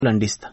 لنډیسته.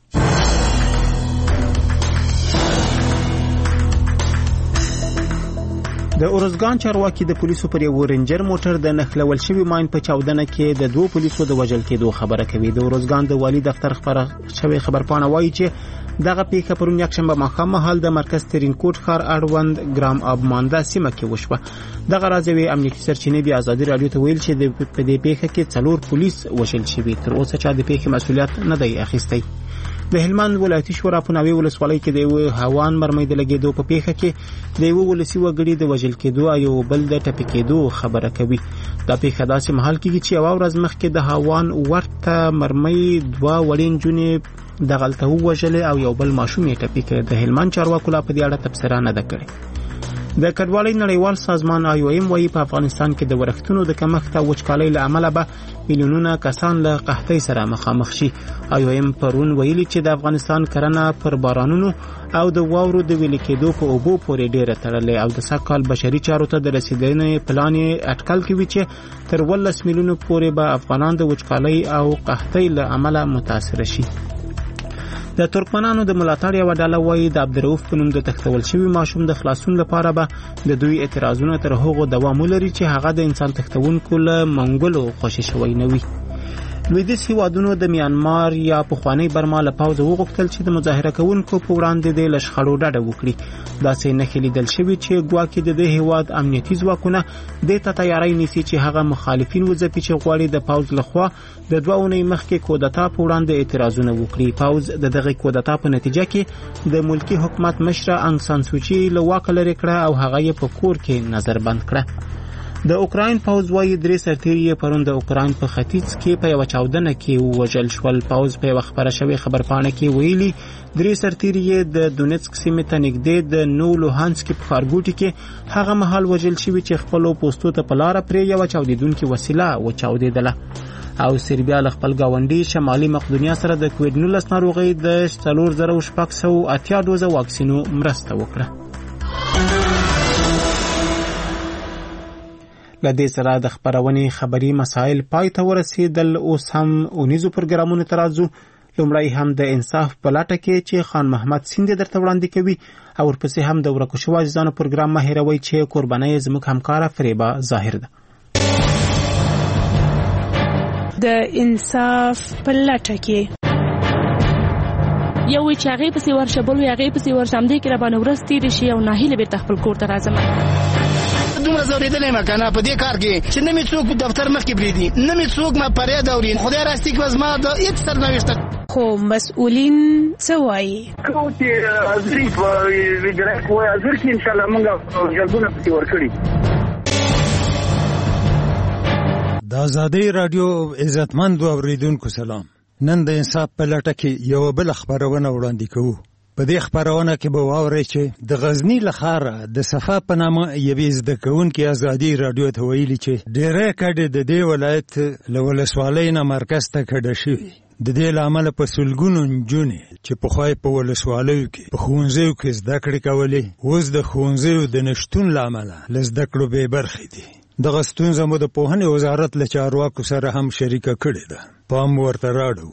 د اورزګان چارواکي د پولیسو پر یو رینجر موټر د نښلول شوی ماین په چاودنه کې د 2 پولیسو د وژل کېدو خبره کوي. د اورزګان د والی دفتر خبرپاڼه وایي چې دغه پیښه پرون یکشنبه ماښام مهال د مرکز ترینکوټ ښار اړوند ګرام آب مانده سیمه کې وشوه. دغه راځوي امنیتي سرچینې د ازادي رادیو ته ویل چې په دې پیښه کې 4 پولیس وژل شوي. تر اوسه چا د پیښې مسؤلیت نه دی اخیستی. د هلمند ولایتي شورا په ناوې ولسوالۍ کې د یو هوان مرمۍ د لګېدو په پیښه کې د یو ولسي وګړي د وژل کېدو او یو بل د ټپي کېدو خبره کوي. دا پیښه داسې مهال کېږي چې یو ورځ مخکې د هوان ورته مرمۍ 2 وړې نجونې دغلته ووژلې او یو بل ماشوم یې ټپي کړ. د هلمند چارواکو لا په دې اړه تبصره نه ده کړې. د کډوالۍ نړیوال سازمان IOM وايي په افغانستان کې د ورښتونو د کمښت او وچکالۍ له امله به میلیونونه کسان له قحطۍ سره مخامخ شي. IOM پرون ویلي چې د افغانستان کرنه پر بارانونو او د واورو د ویلې کېدو په اوبو پورې ډېره تړلې او د سږ کال بشري چارو ته د رسیدنې پلان یې اټکل کوي چې تر 12 میلیونو پورې به افغانان د وچکالۍ او قحطۍ له امله متاثر شي. د ترکمنانو د ملاتړ یو ډله وایي د عبدالرؤف په نوم د تښتول شوي ماشوم د خلاصون لپاره به د دوی اعتراضونه تر هغو دوام ولري چې هغه د انسان تښتونکو له منګولو خوشي شوی نه وي. لویدیځ هیوادونو د میانمار یا پخوانی برما له پوځ وغوښتل چې د مظاهره کوونکو په وړاندې د لشخړو ډډه وکړي. داسې نښې لیدل شوي چې ګواکې د دې هیواد امنیتي ځواکونه دې ته تیاری نیسي چې هغه مخالفین وځپي چې غواړي د پوځ لخوا د 2 اونۍ مخکې کودتا په وړاندې اعتراضونه وکړي. پوځ د دغه کودتا په نتیجه کې د ملکی حکومت مشره انګ سان سوچي له واکه لرې کړه او هغه یې په کور کې نظر بند کړه. د اوکراین پوځ وايي 3 سرتیري پرون د اوکراین په ختیځ کې په یو چاودنه کې وژل شول. پوځ په خبره شوی خبرپاڼه کې ویلي 3 سرتیري د دونیتسک سیمې ته نږدې د نو لوهانسک په ښارګوټي کې هغه مهال وژل شوي چې خپل پوستو ته په لار پرې یو چاودیدونکو وسیله وچاودیدله. او سربیا له خپل گاونډي شمالي مقدونیا سره د کووډ-19 ناروغۍ د 4680 ډوزه واکسینو مرسته وکړه. لدې سره د خبرونې خبري مسائل پای ته ورسېدل. اوس هم اونیزو پروګرامونو ترازو. لومړی هم د انصاف په لټه کې چې خان محمد سیند درته وړاندې کوي او ورپسې هم د ورکو شوو عزیزانو پروګرام مه هېروئ چې قربانۍ زموږ همکاره فریبا ظاهر ده. د انصاف په لټه کې یو چې هغه پسې ورشه بل هغه پسې ورشه هم دې کې را باندې ورځ تېرې شي او ناهیله بیرته خپل کور ته راځم. دومره زورېدلی یم که نه په دې کار کې چې نه مې څوک دفتر مخکې پرېږدي نه مې څوک ما فریاد اوري. خدای راستي که زما د هېڅ سرنوشته خو مسؤلین څه وایي؟ کوم چې حاضري په وجرایت وایي حاضر کې انشاءالله موږ جلبونه پسې ورکړي. د ازادۍ راډیو عزتمندو اوریدونکو سلام. نن د انصاف په لټه کې یو بل خبرونه وړاندې کوو. په دې خبرونه کې به واورئ چې د غزنی له ښاره د صفا په نامه یوې زده کوونکې ازادي راډیو ته ویلي چې ډېری کډې د دې ولایت له ولسوالۍ نه مرکز ته کډه شوي. د دې له امله په سلګونو نجونې چې پخوا په ولسوالیو کې په ښوونځیو کې زده کړې کولې اوس د ښوونځیو د نشتون له امله له زده کړو بې برخې دي. دغه ستونزه مو د پوهنې وزارت له چارواکو سره هم شریکه کړې ده. پام ورته راړو.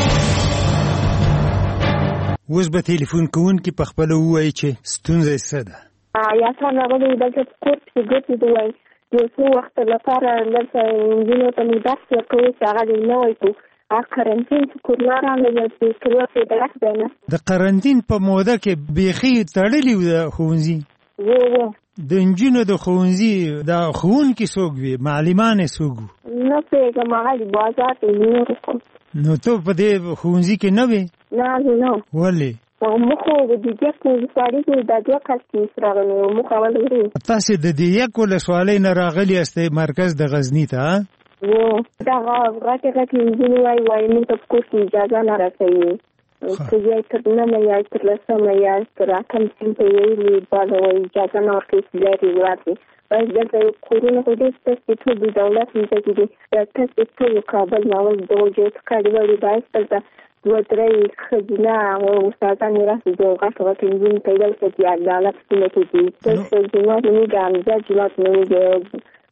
اوس به تلیفون کوونکي په خپله ووایي چې ستونزه یې څه ده. یاسان راغلی دلته کور کې ګوتې د وایي یو څو وخت لپاره دلته نجونو ته مې درس ورکوي چې هغه دې نه وایي کو قرنطین چې کورنا راغلی چې کلوسې درک دی نه. د قرنطین په موده کې بیخي تړلي وو د ښوونځي. د نجونو د ښوونځي د ښوونکي څوک وي معلمان یې څوک وو؟ نه پوهېږم هغه د بازار ته نو ته په دې ښوونځي کې نه وې؟ نه زه نه. ولې؟ موږ خو د دیګک ولسوالۍ کې دا 2 کس کې راغلي وو. موږ اول ورو تاسې د دیګک ولسوالۍ نه راغلي یاستئ مرکز د غزني ته؟ دغه غټې نجونې وایي موږ ته په کور کې اجازه نه راکوي که یا تر 9 یا تر 10 یا تر 8 صنف ویلي بالا وایي اجازه نه ورکوي چې لرې ورځي. باید دلته کورونه خو ډېر ستاسې ټول د دولت مځکې دي. تاسې ټول کابل ناول د وجود کاري وړي باید دلته 2-3 ښځینه استادانې راسي د غټ نجونې پیدا کړي چې عدالت سیمه کې دي. تاسې جومات نومېږي حمزه جومات نومېږي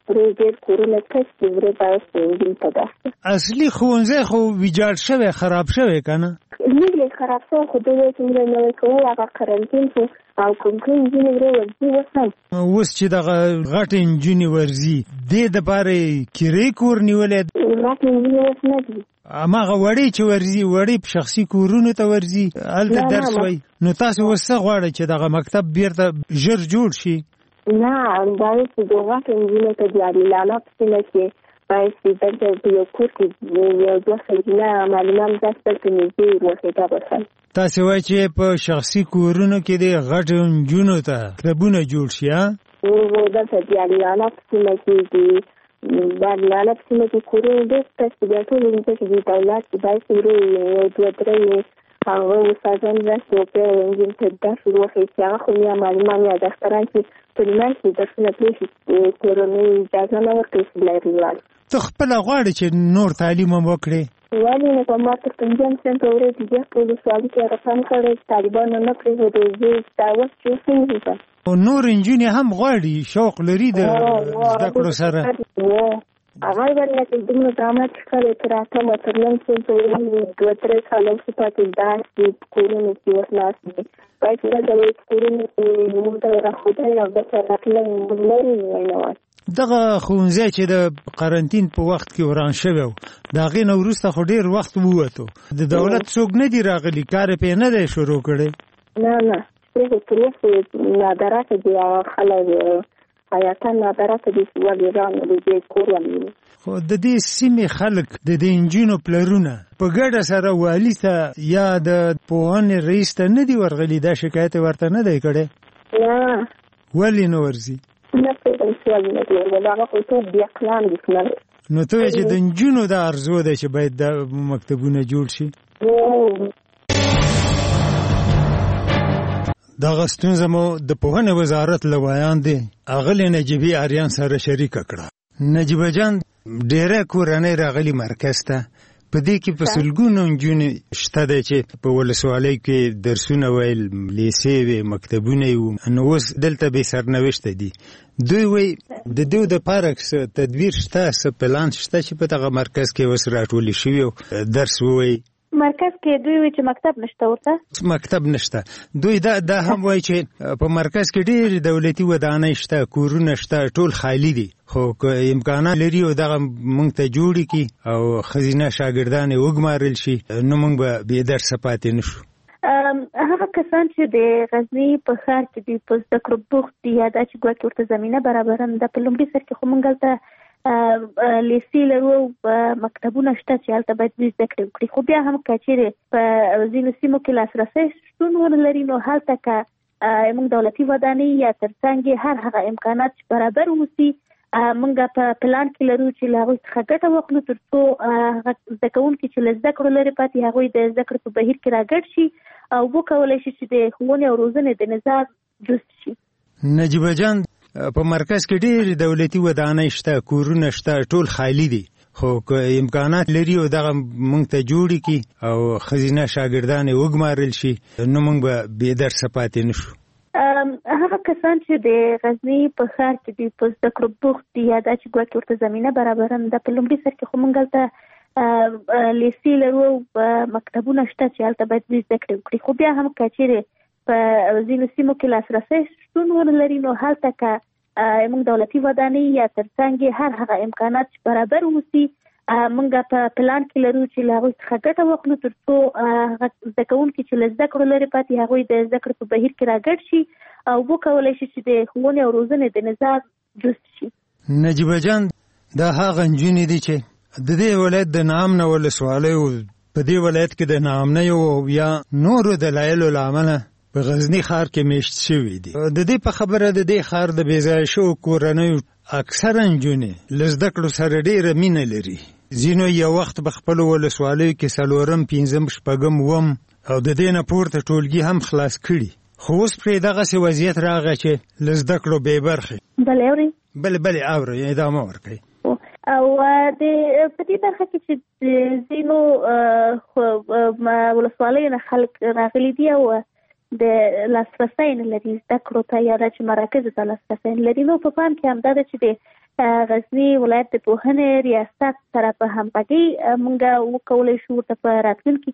ډېر کورونه کس چې باید انجین ته داسته اصلي ښوونځی خو ویجاړ شوی خراب شوی که نه لږ خراب شوی خو دوی چې موږ نوی کول هغه قرنطین شو او کوم کوم نجونې ورځي اوس چې دغه غټې نجونې ورځي دې دپاره کرې کور نیولی غټې نجونې اوس نه دي هماغه وړې چې ورځي وړې په شخصي کورونو ته ورځي هلته درس وایي نو تاسو اوس څه غواړئ چې دغه مکتب بیرته ژر جوړ شي نه باید چې د غټې نجونو ته د عادلانه په سیمه کې باید چې دلته په یو کور کې یو دوه ښځینه معلمان داسې دلته نږدې وسیله بخل تاسې وایي چې په شخصي کورونو کې د غټو نجونو ته مکتبونه جوړ شي دلته د عادلانه په سیمه کې دي د عادلانه په سیمه کې کورونه ډېر شته چې بیا ټول ځمکې کې د دولت چې باید چې یو دوه درې هغه استادان داسې وکړي انجین ته درس وښیي چې هغه خو یا معلمان یا ډاکټران چې په لمر کې درسونه پرېښي کورنۍ اجازه نه ورکوي چې لرې ولاړ ته خپله غواړې چې نور تعلیم هم وکړې ولې نه په ما تر پنځم صنف ورې د بیا په ولسوالۍ کې هغه کم کړی طالبانو نه پرېښودی زه دا اوس چې څنګه او نور نجونې هم غواړي شوق لري د زده کړو سره هغه ورنه چې دومره زحمت کړی تر اتمه تر نن صنف ورې دوه درې کاله وروسته پاتې داسې کورونه کې اوس ناست دي باید چې دلته کورونه کې موږ ته راښودلی او دلته راتللی موږ لرې نه وای دغه ښوونځی چې د قرنطین په وخت کې وران شوی و د هغې نه وروسته خو ډېر وخت ووتو د دولت څوک نه دي راغلي کار یې پرې نه دی شروع کړی نه پرې تر وخت نادرکه دي هغه خلک حیاتا نادرکه دي چې ولې رانه د دې کور ولې خو د دې سیمې خلک د دې نجونو پلرونه په ګډه سره والي ته یا د پوهنې رئیس ته نه دي ورغلي دا شکایت ورته نه دی کړی نه ولې نه ورځي نه پوهېږم چې ولې نه دي ورغلي هغه خو ټول بې اقلام دي نو ته وایې چې د نجونو دا ارزو دی چې باید دا مکتبونه جوړ شي دغه ستونزه مو د پوهنې وزارت له ویاندې اغلې نجیبې اریان سره شریکه کړه نجیبه جان ډېره کورنۍ راغلي مرکز ته په دې کې په سلګونو نجونې شته دی چې په ولسوالۍ کې درسونه ویل لیسې وې مکتبونه یې وو نو اوس دلته بې سرنوشته دي دوی وایي د دوی دپاره څه تدبیر شته څه پلان شته چې په دغه مرکز کې اوس راټولې شوي او درس ووایي مرکز کې دوی وایي چې مکتب نشته ورته مکتب نشته دوی دا هم وایي چې په مرکز کې ډېر دولتي ودانۍ شته کورونه شته ټول خالی دي خو امکانات لري او دغه موږ ته جوړې کړي او ښځینه شاګردان یې وګمارل شي نو موږ به بې درسه پاتې نه شو هغه کسان چې د غزني په ښار کې دي په زده کړو بوخت دي یا دا چې ګواکې ورته زمینه برابره نه ده په لومړي سر کې خو موږ هلته لیسې لرو مکتبونه شته چې هلته باید دوی زده کړې وکړي خو بیا هم که چېرې په ځینو سیمو کې لاسرسی شتون ونه لري نو هلته که موږ دولتي ودانۍ یا تر څنګ هر هغه امکانات چې برابر اوسي موږ په پلان کې لرو چې له هغوی څخه ګټه واخلو تر څو هغه زده کوونکي چې له زده کړو لرې پاتې هغوی د زده کړې په بهیر کې راګډ شي او وکولی شي چې د ښوونې او روزنې د نظام جز شي نجیبه جان په مرکز کې ډېر دولتي ودانۍ شته کورونه شته ټول خالی دي خو امکانات لري او دغه موږ ته جوړې کړي او ښځینه شاګردان یې وګمارل شي نو موږ به بې درسه پاتې نه شو هغه کسان چې د غزني په ښار کې دي په زده کړو بوخت دي یا دا چې ګواکې ورته زمینه برابره نه ده په لومړي سر کې خو موږ هلته لیسې لرو مکتبونه شته چې هلته باید دوی زده کړې وکړي خو بیا هم که چېرې په ځینو سیمو کې لاسرسی شتون ونه لري نو هلته که موږ دولتي ودانۍ یا تر څنګ هر هغه امکانات چې برابر اوسي موږ په پلان کې لرو چې له هغوی څخه ګټه واخلو تر څو هغه زده کوونکي چې له زده کړو لرې پاتې هغوی د زده کړې په بهیر کې راګډ شي او وکولی شي چې د ښوونې او روزنې د نظام جز شي نجیبه جان دا هغه نجونې دي چې د دې ولایت د ناامنه ولسوالیو په دې ولایت کې د ناامنیو او یا نورو دلایلو له امله په غزني ښار کې میشت شوي دي د دې په خبره د دې ښار د بېځایه شوو کورنیو اکثره نجونې له زده کړو سره ډېره مینه لري ځینو یو وخت په خپلو ولسوالیو کې څلورم پنځم شپږم اووم او د دې نه پورته ټولګي هم خلاص کړي خو اوس پرې دغسې وضعیت راغی چې له زده کړو بې برخې بلې اورئ بلې اورئ ادامه ورکړئ او په دې برخه کې چې ځینو ولسوالیو نه خلک راغلي دي او د لاسرسی نه لري زده کړو ته یا دا چې مراکزو ته لاسرسی نه لري نو په پام کې همدا ده چې د غزنی ولایت د پوهنې ریاست سره په همغږي موږ وکولای شو ته په راتلونکي